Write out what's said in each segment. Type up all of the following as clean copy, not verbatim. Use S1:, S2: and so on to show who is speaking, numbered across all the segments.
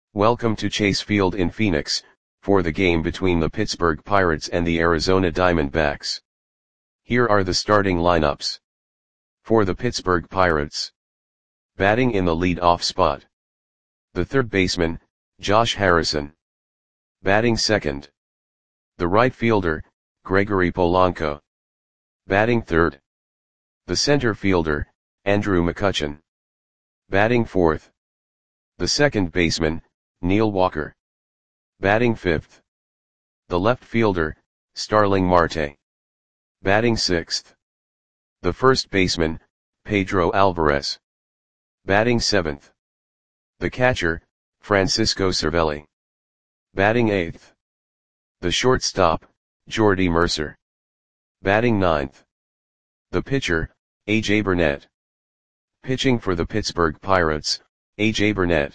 S1: Welcome to Chase Field in Phoenix, for the game between the Pittsburgh Pirates and the Arizona Diamondbacks. Here are the starting lineups. For the Pittsburgh Pirates. Batting in the lead-off spot. The third baseman, Josh Harrison. Batting second. The right fielder, Gregory Polanco. Batting third. The center fielder, Andrew McCutchen. Batting fourth. The second baseman, Neil Walker. Batting fifth. The left fielder, Starling Marte. Batting sixth. The first baseman, Pedro Alvarez. Batting seventh. The catcher, Francisco Cervelli. Batting eighth. The shortstop, Jordy Mercer. Batting ninth. The pitcher, A.J. Burnett. Pitching for the Pittsburgh Pirates, A.J. Burnett.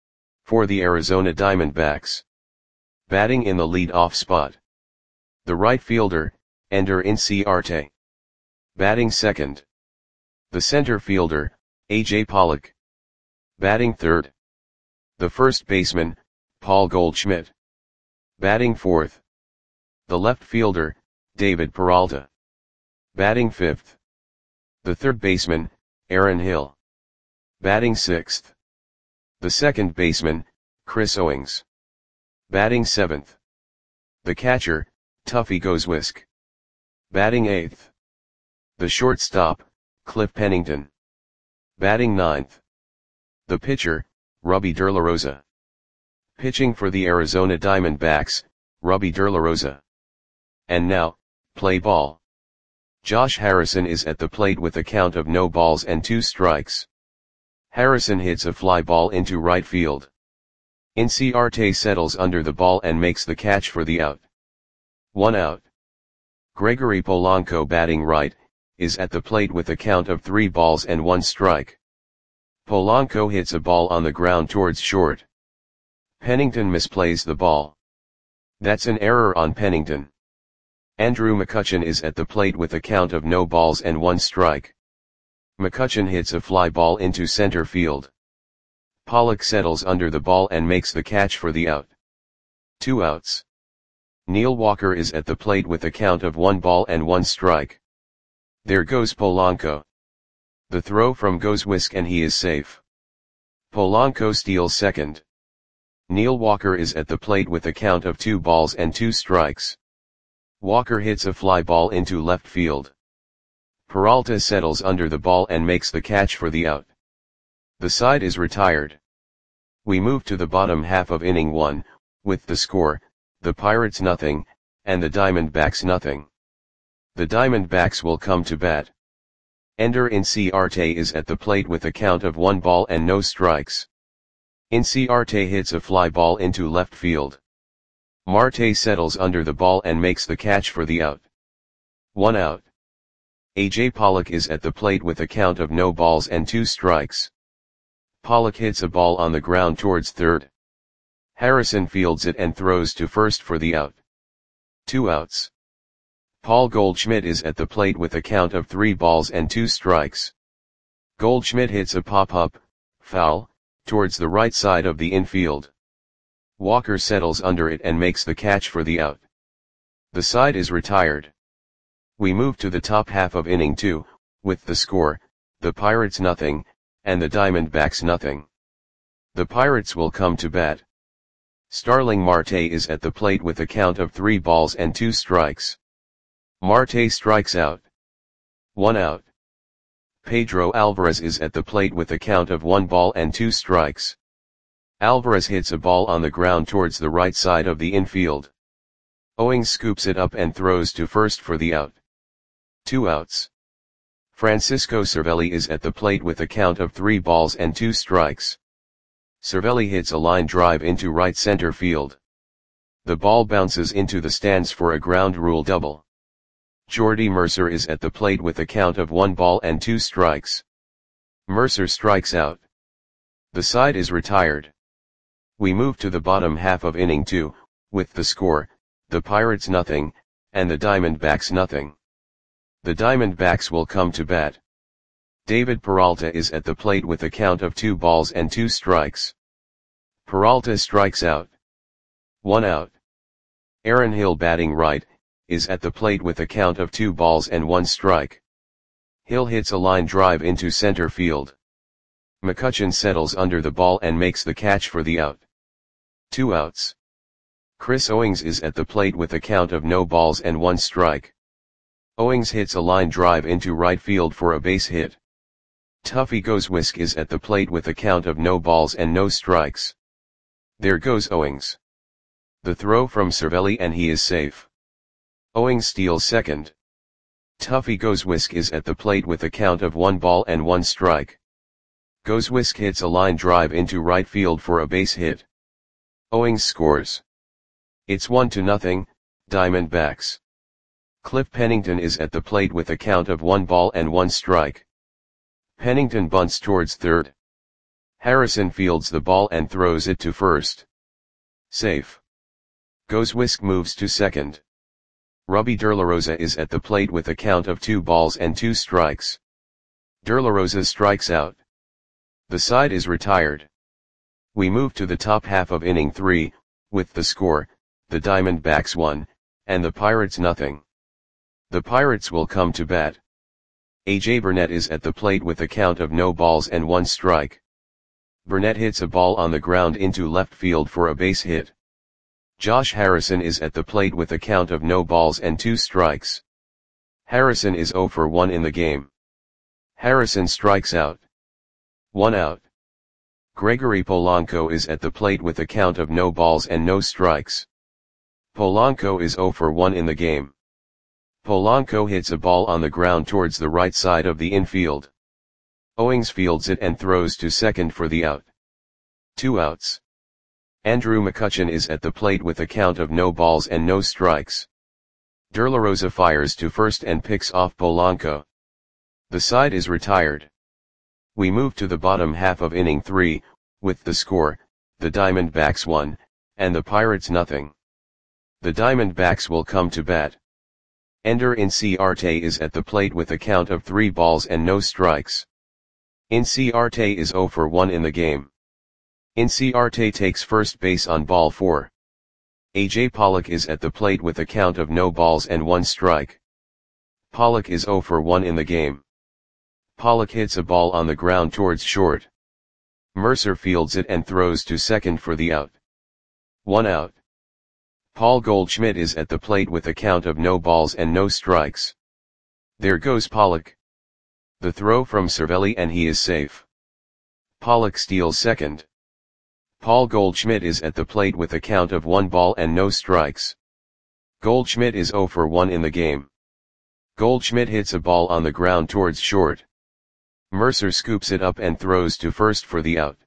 S1: For the Arizona Diamondbacks. Batting in the lead-off spot. The right fielder, Ender Inciarte. Batting second. The center fielder, A.J. Pollock. Batting third. The first baseman, Paul Goldschmidt. Batting fourth. The left fielder, David Peralta. Batting fifth. The third baseman, Aaron Hill. Batting sixth. The second baseman, Chris Owings. Batting seventh. The catcher, Tuffy Goswisk. Batting eighth. The shortstop, Cliff Pennington. Batting ninth. The pitcher, Rubby DeLaRosa. Pitching for the Arizona Diamondbacks, Rubby DeLaRosa. And now, play ball. Josh Harrison is at the plate with a count of no balls and 2 strikes. Harrison hits a fly ball into right field. Inciarte settles under the ball and makes the catch for the out. 1 out. Gregory Polanco, batting right, is at the plate with a count of 3 balls and 1 strike. Polanco hits a ball on the ground towards short. Pennington misplays the ball. That's an error on Pennington. Andrew McCutchen is at the plate with a count of no balls and 1 strike. McCutchen hits a fly ball into center field. Pollock settles under the ball and makes the catch for the out. 2 outs. Neil Walker is at the plate with a count of 1 ball and 1 strike. There goes Polanco. The throw from Goswisk and he is safe. Polanco steals second. Neil Walker is at the plate with a count of 2 balls and 2 strikes. Walker hits a fly ball into left field. Peralta settles under the ball and makes the catch for the out. The side is retired. We move to the bottom half of inning 1, with the score, the Pirates nothing, and the Diamondbacks nothing. The Diamondbacks will come to bat. Ender Inciarte is at the plate with a count of 1 ball and no strikes. Inciarte hits a fly ball into left field. Marte settles under the ball and makes the catch for the out. 1 out. A.J. Pollock is at the plate with a count of no balls and 2 strikes. Pollock hits a ball on the ground towards third. Harrison fields it and throws to first for the out. 2 outs. Paul Goldschmidt is at the plate with a count of 3 balls and 2 strikes. Goldschmidt hits a pop-up, foul, towards the right side of the infield. Walker settles under it and makes the catch for the out. The side is retired. We move to the top half of inning 2, with the score, the Pirates nothing, and the Diamondbacks nothing. The Pirates will come to bat. Starling Marte is at the plate with a count of 3 balls and 2 strikes. Marte strikes out. 1 out. Pedro Alvarez is at the plate with a count of 1 ball and 2 strikes. Alvarez hits a ball on the ground towards the right side of the infield. Owings scoops it up and throws to first for the out. 2 outs. Francisco Cervelli is at the plate with a count of 3 balls and 2 strikes. Cervelli hits a line drive into right center field. The ball bounces into the stands for a ground rule double. Jordy Mercer is at the plate with a count of 1 ball and 2 strikes. Mercer strikes out. The side is retired. We move to the bottom half of inning 2, with the score, the Pirates nothing, and the Diamondbacks nothing. The Diamondbacks will come to bat. David Peralta is at the plate with a count of 2 balls and 2 strikes. Peralta strikes out. 1 out. Aaron Hill batting right, is at the plate with a count of 2 balls and 1 strike. Hill hits a line drive into center field. McCutchen settles under the ball and makes the catch for the out. 2 outs. Chris Owings is at the plate with a count of no balls and 1 strike. Owings hits a line drive into right field for a base hit. Tuffy Goes Whisk is at the plate with a count of no balls and no strikes. There goes Owings. The throw from Cervelli and he is safe. Owings steals second. Tuffy Goes Whisk is at the plate with a count of 1 ball and 1 strike. Goes Whisk hits a line drive into right field for a base hit. Owings scores. It's 1-0, Diamondbacks. Cliff Pennington is at the plate with a count of 1 ball and 1 strike. Pennington bunts towards third. Harrison fields the ball and throws it to first. Safe. Goes Whisk moves to second. Robbie DeLaRosa is at the plate with a count of 2 balls and 2 strikes. DeLaRosa strikes out. The side is retired. We move to the top half of inning 3, with the score, the Diamondbacks 1, and the Pirates 0. The Pirates will come to bat. A.J. Burnett is at the plate with a count of no balls and 1 strike. Burnett hits a ball on the ground into left field for a base hit. Josh Harrison is at the plate with a count of no balls and 2 strikes. Harrison is 0 for 1 in the game. Harrison strikes out. 1 out. Gregory Polanco is at the plate with a count of no balls and no strikes. Polanco is 0 for 1 in the game. Polanco hits a ball on the ground towards the right side of the infield. Owings fields it and throws to second for the out. 2 outs. Andrew McCutchen is at the plate with a count of no balls and no strikes. DeLaRosa fires to first and picks off Polanco. The side is retired. We move to the bottom half of inning 3, with the score, the Diamondbacks 1, and the Pirates 0. The Diamondbacks will come to bat. Ender Inciarte is at the plate with a count of 3 balls and no strikes. Inciarte is 0 for 1 in the game. Inciarte takes first base on ball 4. A.J. Pollock is at the plate with a count of no balls and 1 strike. Pollock is 0 for 1 in the game. Pollock hits a ball on the ground towards short. Mercer fields it and throws to second for the out. 1 out. Paul Goldschmidt is at the plate with a count of no balls and no strikes. There goes Pollock. The throw from Cervelli and he is safe. Pollock steals second. Paul Goldschmidt is at the plate with a count of 1 ball and no strikes. Goldschmidt is 0 for 1 in the game. Goldschmidt hits a ball on the ground towards short. Mercer scoops it up and throws to first for the out.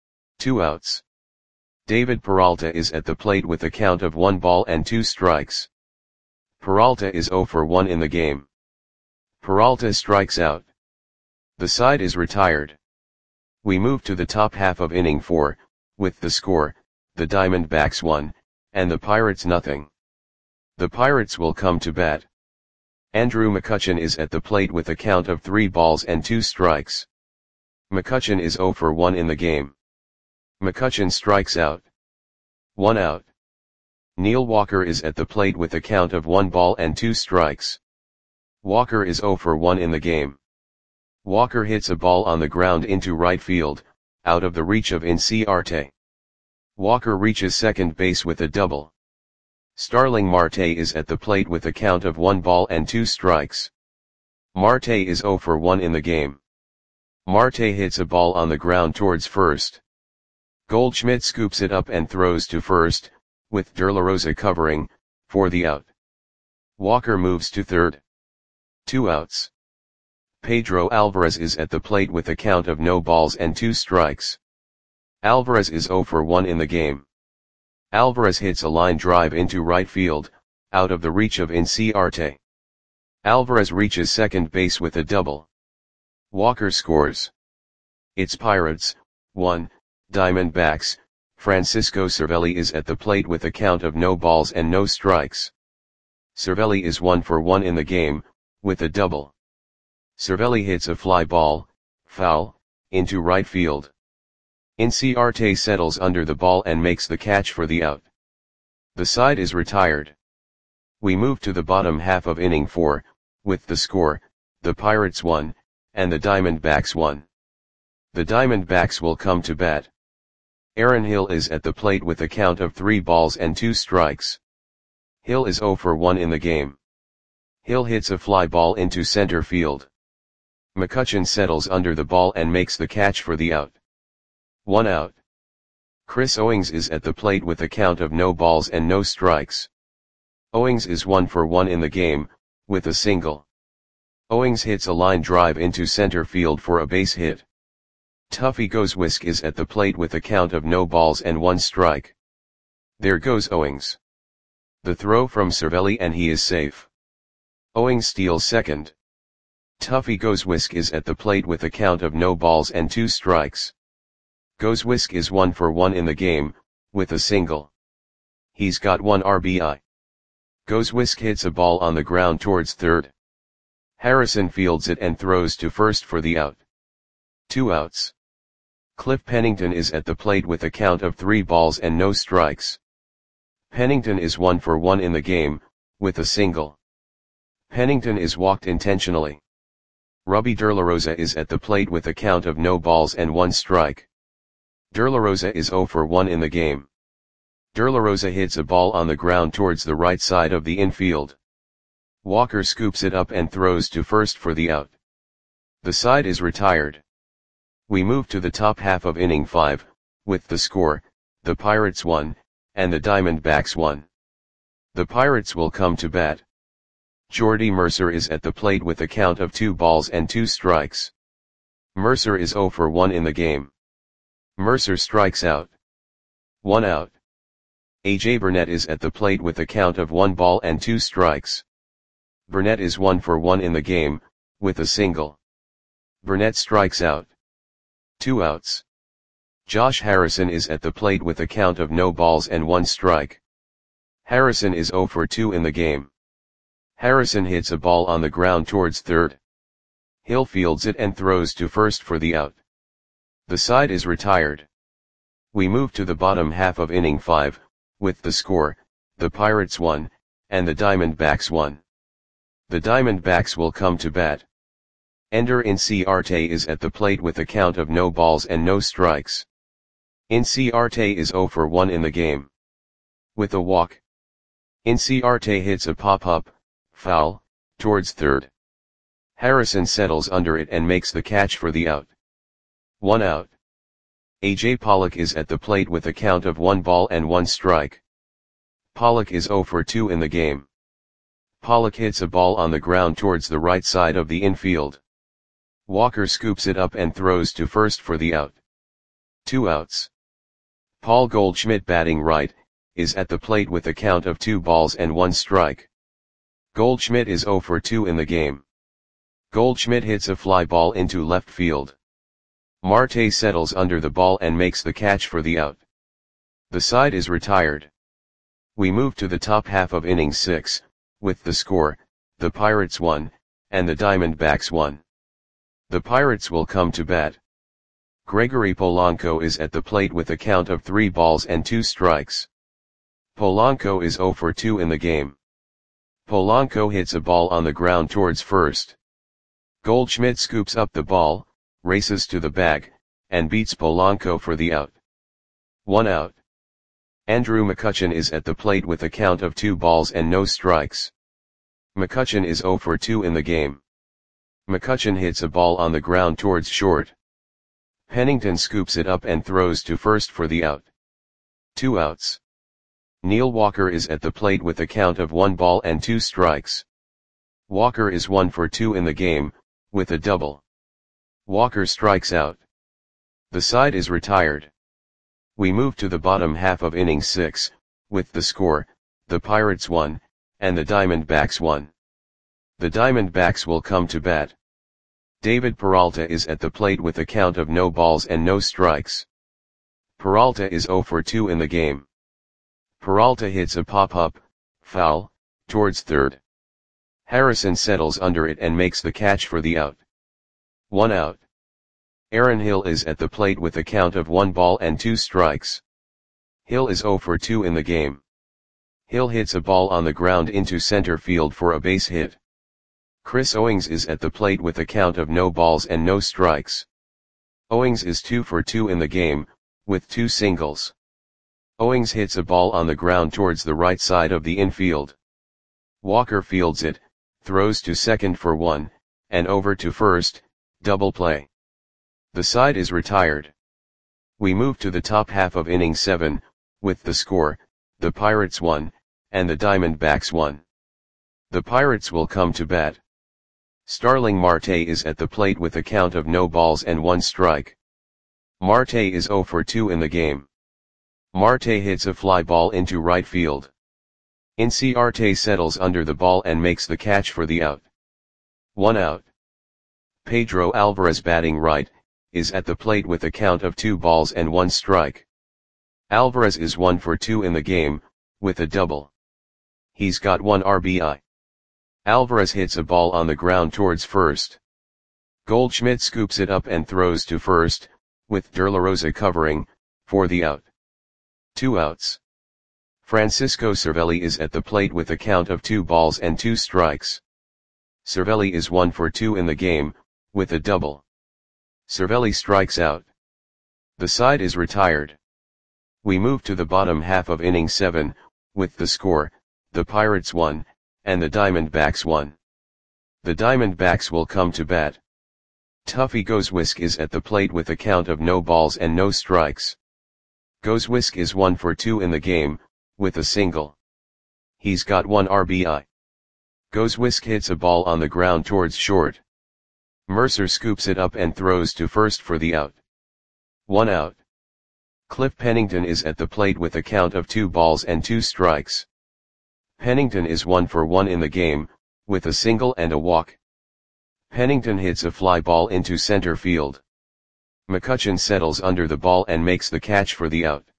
S1: 2 outs. David Peralta is at the plate with a count of 1 ball and 2 strikes. Peralta is 0 for 1 in the game. Peralta strikes out. The side is retired. We move to the top half of inning 4, with the score, the Diamondbacks 1, and the Pirates 0. The Pirates will come to bat. Andrew McCutchen is at the plate with a count of 3 balls and 2 strikes. McCutchen is 0 for 1 in the game. McCutchen strikes out. 1 out. Neil Walker is at the plate with a count of 1 ball and 2 strikes. Walker is 0 for 1 in the game. Walker hits a ball on the ground into right field, out of the reach of Inciarte. Walker reaches second base with a double. Starling Marte is at the plate with a count of 1 ball and 2 strikes. Marte is 0 for 1 in the game. Marte hits a ball on the ground towards first. Goldschmidt scoops it up and throws to first, with DeLaRosa covering, for the out. Walker moves to third. 2 outs. Pedro Alvarez is at the plate with a count of no balls and 2 strikes. Alvarez is 0 for 1 in the game. Alvarez hits a line drive into right field, out of the reach of Inciarte. Alvarez reaches second base with a double. Walker scores. It's Pirates, 1, Diamondbacks. Francisco Cervelli is at the plate with a count of no balls and no strikes. Cervelli is 1 for 1 in the game, with a double. Cervelli hits a fly ball, foul, into right field. Inciarte settles under the ball and makes the catch for the out. The side is retired. We move to the bottom half of inning 4, with the score, the Pirates 1, and the Diamondbacks 1. The Diamondbacks will come to bat. Aaron Hill is at the plate with a count of 3 balls and 2 strikes. Hill is 0 for 1 in the game. Hill hits a fly ball into center field. McCutchen settles under the ball and makes the catch for the out. 1 out. Chris Owings is at the plate with a count of no balls and no strikes. Owings is 1 for 1 in the game, with a single. Owings hits a line drive into center field for a base hit. Tuffy Goswisk is at the plate with a count of no balls and 1 strike. There goes Owings. The throw from Cervelli and he is safe. Owings steals second. Tuffy Goswisk is at the plate with a count of no balls and 2 strikes. Goswisk is 1 for 1 in the game, with a single. He's got 1 RBI. Goswisk hits a ball on the ground towards third. Harrison fields it and throws to first for the out. 2 outs. Cliff Pennington is at the plate with a count of 3 balls and no strikes. Pennington is 1 for 1 in the game, with a single. Pennington is walked intentionally. Robbie DeLaRosa is at the plate with a count of no balls and 1 strike. DeLaRosa is 0 for 1 in the game. DeLaRosa hits a ball on the ground towards the right side of the infield. Walker scoops it up and throws to first for the out. The side is retired. We move to the top half of inning 5, with the score, the Pirates 1, and the Diamondbacks 1. The Pirates will come to bat. Jordy Mercer is at the plate with a count of 2 balls and 2 strikes. Mercer is 0 for 1 in the game. Mercer strikes out. 1 out. A.J. Burnett is at the plate with a count of 1 ball and 2 strikes. Burnett is 1 for 1 in the game, with a single. Burnett strikes out. 2 outs. Josh Harrison is at the plate with a count of no balls and 1 strike. Harrison is 0 for 2 in the game. Harrison hits a ball on the ground towards third. Hill fields it and throws to first for the out. The side is retired. We move to the bottom half of inning 5, with the score, the Pirates 1, and the Diamondbacks 1. The Diamondbacks will come to bat. Ender Inciarte is at the plate with a count of no balls and no strikes. Inciarte is 0 for 1 in the game. With a walk. Inciarte hits a pop-up, foul, towards third. Harrison settles under it and makes the catch for the out. 1 out. A.J. Pollock is at the plate with a count of 1 ball and 1 strike. Pollock is 0 for 2 in the game. Pollock hits a ball on the ground towards the right side of the infield. Walker scoops it up and throws to first for the out. 2 outs. Paul Goldschmidt, batting right, is at the plate with a count of 2 balls and 1 strike. Goldschmidt is 0 for 2 in the game. Goldschmidt hits a fly ball into left field. Marte settles under the ball and makes the catch for the out. The side is retired. We move to the top half of inning 6, with the score, the Pirates 1, and the Diamondbacks 1. The Pirates will come to bat. Gregory Polanco is at the plate with a count of 3 balls and 2 strikes. Polanco is 0 for 2 in the game. Polanco hits a ball on the ground towards first. Goldschmidt scoops up the ball, races to the bag, and beats Polanco for the out. 1 out. Andrew McCutchen is at the plate with a count of 2 balls and no strikes. McCutchen is 0 for 2 in the game. McCutchen hits a ball on the ground towards short. Pennington scoops it up and throws to first for the out. 2 outs. Neil Walker is at the plate with a count of 1 ball and 2 strikes. Walker is 1 for 2 in the game, with a double. Walker strikes out. The side is retired. We move to the bottom half of inning 6, with the score, the Pirates 1, and the Diamondbacks 1. The Diamondbacks will come to bat. David Peralta is at the plate with a count of no balls and no strikes. Peralta is 0 for 2 in the game. Peralta hits a pop-up, foul, towards third. Harrison settles under it and makes the catch for the out. 1 out. Aaron Hill is at the plate with a count of 1 ball and 2 strikes. Hill is 0 for 2 in the game. Hill hits a ball on the ground into center field for a base hit. Chris Owings is at the plate with a count of no balls and no strikes. Owings is 2 for 2 in the game, with 2 singles. Owings hits a ball on the ground towards the right side of the infield. Walker fields it, throws to second for 1, and over to first, double play. The side is retired. We move to the top half of inning 7, with the score, the Pirates 1, and the Diamondbacks 1. The Pirates will come to bat. Starling Marte is at the plate with a count of no balls and 1 strike. Marte is 0 for 2 in the game. Marte hits a fly ball into right field. Inciarte settles under the ball and makes the catch for the out. 1 out. Pedro Alvarez, batting right, is at the plate with a count of 2 balls and 1 strike. Alvarez is 1 for 2 in the game, with a double. He's got 1 RBI. Alvarez hits a ball on the ground towards first. Goldschmidt scoops it up and throws to first, with De La Rosa covering, for the out. 2 outs. Francisco Cervelli is at the plate with a count of 2 balls and 2 strikes. Cervelli is 1 for 2 in the game, with a double. Cervelli strikes out. The side is retired. We move to the bottom half of inning 7, with the score, the Pirates 1, and the Diamondbacks 1. The Diamondbacks will come to bat. Tuffy Goswisk is at the plate with a count of no balls and no strikes. Goswisk is 1 for 2 in the game, with a single. He's got 1 RBI. Goswisk hits a ball on the ground towards short. Mercer scoops it up and throws to first for the out. 1 out. Cliff Pennington is at the plate with a count of 2 balls and 2 strikes. Pennington is 1 for 1 in the game, with a single and a walk. Pennington hits a fly ball into center field. McCutchen settles under the ball and makes the catch for the out.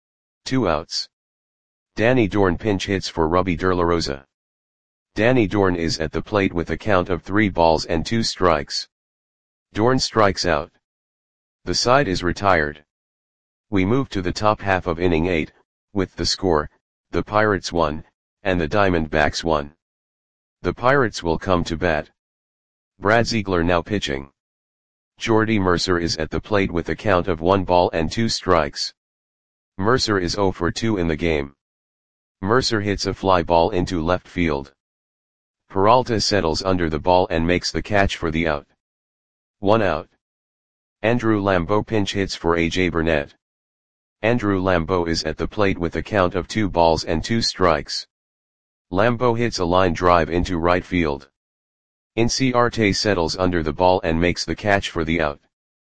S1: 2 outs. Danny Dorn pinch hits for Robbie De La Rosa. Danny Dorn is at the plate with a count of 3 balls and 2 strikes. Dorn strikes out. The side is retired. We move to the top half of inning 8, with the score, the Pirates 1, and the Diamondbacks 1. The Pirates will come to bat. Brad Ziegler now pitching. Jordy Mercer is at the plate with a count of 1 ball and 2 strikes. Mercer is 0 for 2 in the game. Mercer hits a fly ball into left field. Peralta settles under the ball and makes the catch for the out. 1 out. Andrew Lambeau pinch hits for A.J. Burnett. Andrew Lambeau is at the plate with a count of 2 balls and 2 strikes. Lambeau hits a line drive into right field. Inciarte settles under the ball and makes the catch for the out.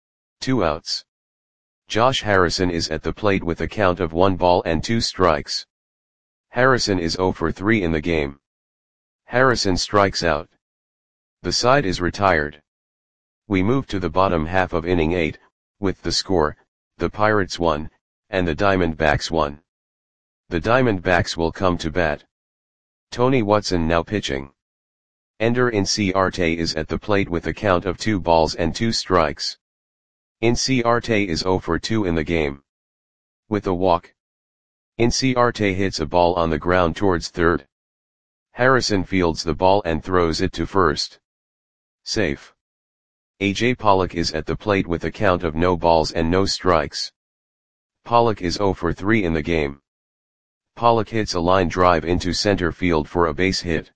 S1: 2 outs. Josh Harrison is at the plate with a count of 1 ball and 2 strikes. Harrison is 0 for 3 in the game. Harrison strikes out. The side is retired. We move to the bottom half of inning 8, with the score, the Pirates 1, and the Diamondbacks 1. The Diamondbacks will come to bat. Tony Watson now pitching. Ender Inciarte is at the plate with a count of 2 balls and 2 strikes. Inciarte is 0 for 2 in the game. With a walk. Inciarte hits a ball on the ground towards third. Harrison fields the ball and throws it to first. Safe. A.J. Pollock is at the plate with a count of no balls and no strikes. Pollock is 0 for 3 in the game. Pollock hits a line drive into center field for a base hit.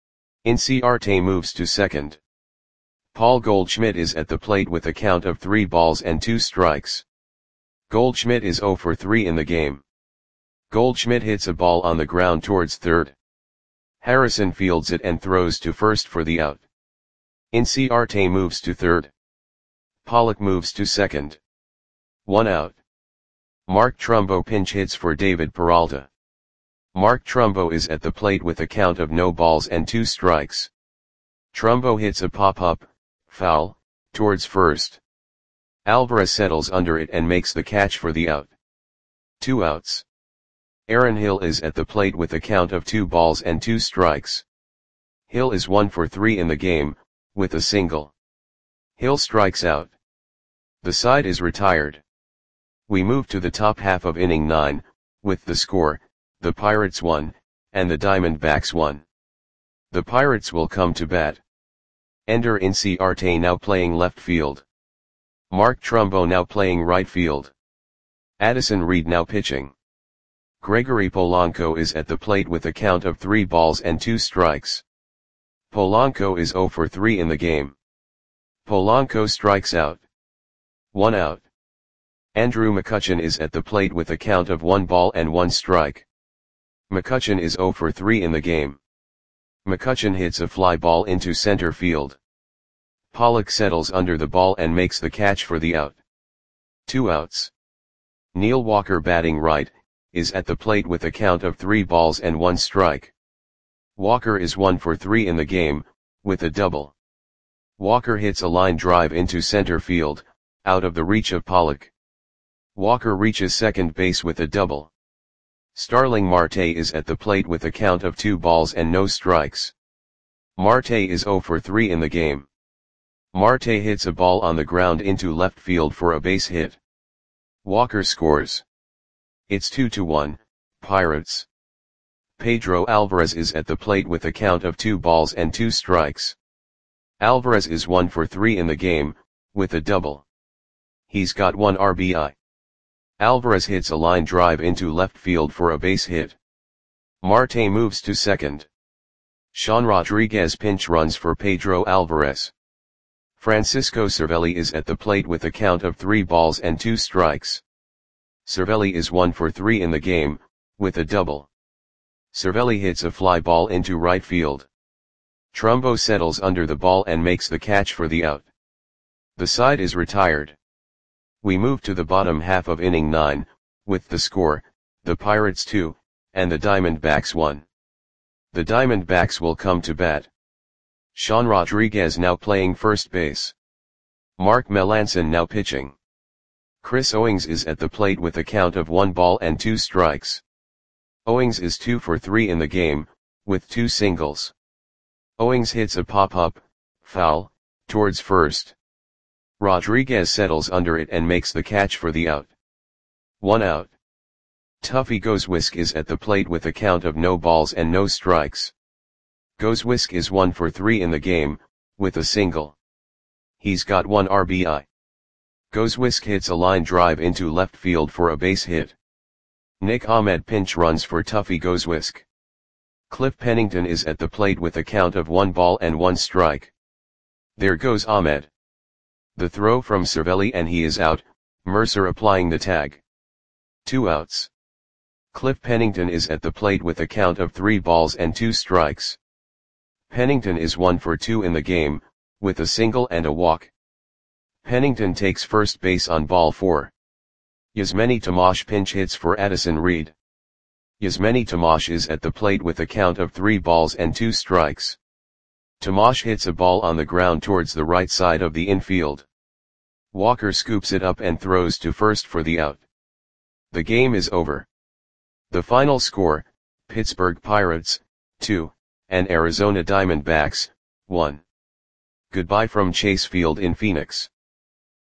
S1: Inciarte moves to second. Paul Goldschmidt is at the plate with a count of 3 balls and 2 strikes. Goldschmidt is 0 for 3 in the game. Goldschmidt hits a ball on the ground towards third. Harrison fields it and throws to first for the out. Inciarte moves to third. Pollock moves to second. 1 out. Mark Trumbo pinch hits for David Peralta. Mark Trumbo is at the plate with a count of no balls and 2 strikes. Trumbo hits a pop-up, foul, towards first. Alvarez settles under it and makes the catch for the out. 2 outs. Aaron Hill is at the plate with a count of 2 balls and 2 strikes. Hill is 1 for 3 in the game, with a single. Hill strikes out. The side is retired. We move to the top half of inning 9, with the score, the Pirates 1, and the Diamondbacks 1. The Pirates will come to bat. Ender Inciarte now playing left field. Mark Trumbo now playing right field. Addison Reed now pitching. Gregory Polanco is at the plate with a count of 3 balls and 2 strikes. Polanco is 0 for 3 in the game. Polanco strikes out. 1 out. Andrew McCutchen is at the plate with a count of 1 ball and 1 strike. McCutchen is 0 for 3 in the game. McCutchen hits a fly ball into center field. Pollock settles under the ball and makes the catch for the out. 2 outs. Neil Walker batting right, is at the plate with a count of 3 balls and 1 strike. Walker is 1 for 3 in the game, with a double. Walker hits a line drive into center field, out of the reach of Pollock. Walker reaches second base with a double. Starling Marte is at the plate with a count of 2 balls and no strikes. Marte is 0 for 3 in the game. Marte hits a ball on the ground into left field for a base hit. Walker scores. It's 2-1, Pirates. Pedro Alvarez is at the plate with a count of 2 balls and 2 strikes. Alvarez is 1 for 3 in the game, with a double. He's got 1 RBI. Alvarez hits a line drive into left field for a base hit. Marte moves to second. Sean Rodriguez pinch runs for Pedro Alvarez. Francisco Cervelli is at the plate with a count of 3 balls and 2 strikes. Cervelli is 1 for 3 in the game, with a double. Cervelli hits a fly ball into right field. Trumbo settles under the ball and makes the catch for the out. The side is retired. We move to the bottom half of inning 9, with the score, the Pirates 2, and the Diamondbacks 1. The Diamondbacks will come to bat. Sean Rodriguez now playing first base. Mark Melancon now pitching. Chris Owings is at the plate with a count of 1 ball and 2 strikes. Owings is 2 for 3 in the game, with 2 singles. Owings hits a pop-up, foul, towards first. Rodriguez settles under it and makes the catch for the out. 1 out. Tuffy Goswisk is at the plate with a count of no balls and no strikes. Goswisk is 1 for 3 in the game, with a single. He's got 1 RBI. Goswisk hits a line drive into left field for a base hit. Nick Ahmed pinch runs for Tuffy Goswisk. Cliff Pennington is at the plate with a count of 1 ball and 1 strike. There goes Ahmed. The throw from Cervelli and he is out, Mercer applying the tag. 2 outs. Cliff Pennington is at the plate with a count of 3 balls and 2 strikes. Pennington is 1 for 2 in the game, with a single and a walk. Pennington takes first base on ball 4. Yasmani Tomash pinch hits for Addison Reed. Yasmani Tomash is at the plate with a count of 3 balls and 2 strikes. Tomash hits a ball on the ground towards the right side of the infield. Walker scoops it up and throws to first for the out. The game is over. The final score, Pittsburgh Pirates, 2, and Arizona Diamondbacks, 1. Goodbye from Chase Field in Phoenix.